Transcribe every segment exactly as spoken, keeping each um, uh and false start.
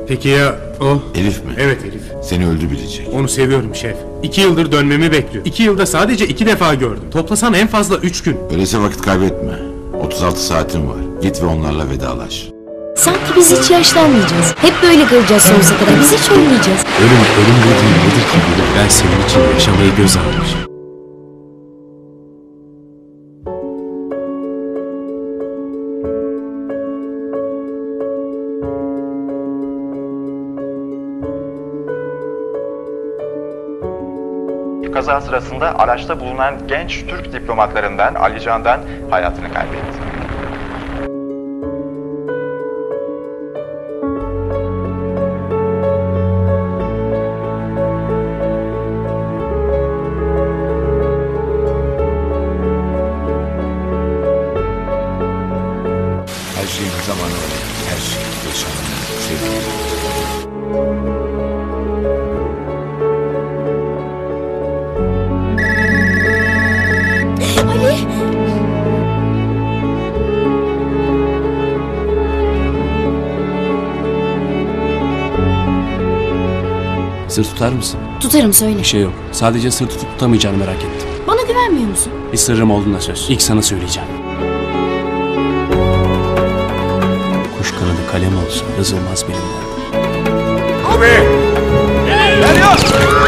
Peki ya o? Elif mi? Evet Elif. Seni öldü bilecek. Onu seviyorum şef. İki yıldır dönmemi bekliyor. İki yılda sadece iki defa gördüm. Toplasan en fazla üç gün. Öyleyse vakit kaybetme. otuz altı saatin var. Git ve onlarla vedalaş. Sanki biz hiç yaşlanmayacağız. Hep böyle kalacağız sonsuza kadar. Biz hiç ölmeyeceğiz. Ölüm, ölüm dediğin nedir ki gülüm? Ben senin için yaşamayı göz almışım. Kaza sırasında araçta bulunan genç Türk diplomatlarından Ali Can'dan hayatını kaybetti. Her şeyin zamanı var. Her şey yaşanır. Sevgilim. Ali! Sır tutar mısın? Tutarım, söyle. Bir şey yok. Sadece sır tutup tutamayacağını merak ettim. Bana güvenmiyor musun? Bir sırrım olduğuna söz. İlk sana söyleyeceğim. Kuş kanadı kalem olsa yazılmaz bilimden. Abi! Geliyor!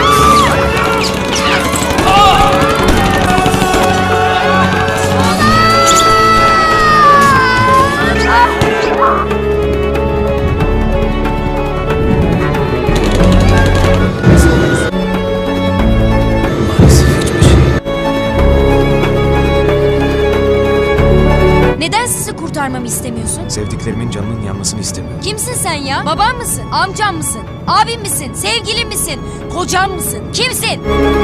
Neden sizi kurtarmamı istemiyorsun? Sevdiklerimin canının yanmasını istemiyorum. Kimsin sen ya? Babam mısın? Amcam mısın? Abim misin? Sevgilin misin? Kocam mısın? Kimsin?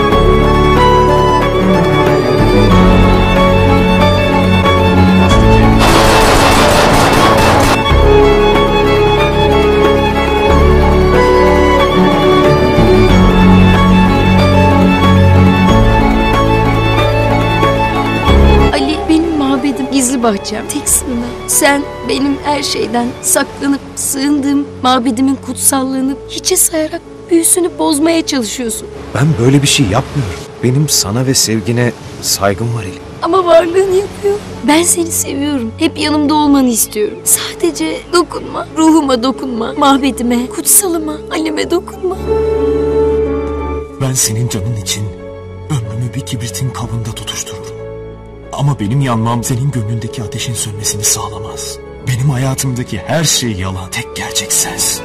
Ali benim mabedim, gizli bahçem, tek sığınağım. Sen benim her şeyden saklanıp sığındığım mabedimin kutsallığını hiçe sayarak büyüsünü bozmaya çalışıyorsun. Ben böyle bir şey yapmıyorum. Benim sana ve sevgine saygım var Elif. Ama varlığını yapıyor. Ben seni seviyorum. Hep yanımda olmanı istiyorum. Sadece dokunma. Ruhuma dokunma. Mabedime, kutsalıma, Ali'me dokunma. Ben senin canın için ömrümü bir kibritin kabında tutuştururum. Ama benim yanmam senin gönlündeki ateşin sönmesini sağlamaz. Benim hayatımdaki her şey yalan. Tek gerçek sensin.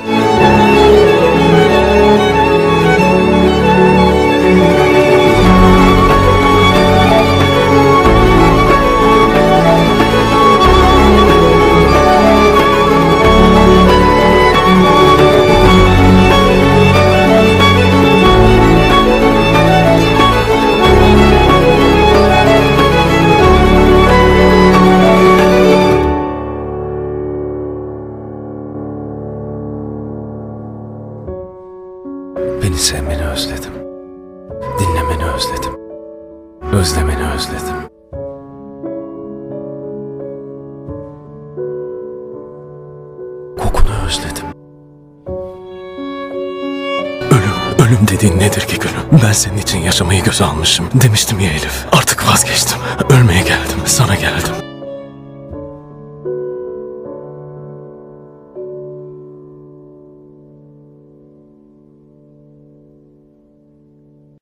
Beni sevmeni özledim. Dinlemeni özledim. Özlemeni özledim. Kokunu özledim. Ölüm, ölüm dediğin nedir ki gülüm? Ben senin için yaşamayı göze almışım. Demiştim ya Elif. Artık vazgeçtim. Ölmeye geldim, sana geldim.